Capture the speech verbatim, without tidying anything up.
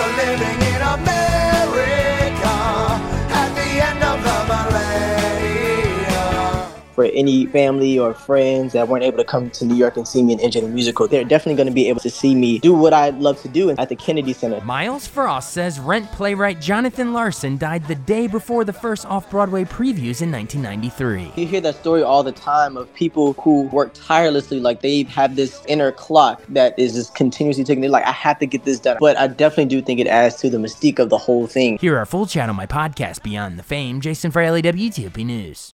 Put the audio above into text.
we're living in America at the end of the millennium. For any family or friends that weren't able to come to New York and see me in N J the Musical, they're definitely going to be able to see me do what I love to do at the Kennedy Center. Miles Frost says Rent playwright Jonathan Larson died the day before the first off-Broadway previews in nineteen ninety-three. You hear that story all the time of people who work tirelessly, like they have this inner clock that is just continuously ticking. They're like, I have to get this done. But I definitely do think it adds to the mystique of the whole thing. Hear our full chat on my podcast, Beyond the Fame. Jason Fraley, W T O P News.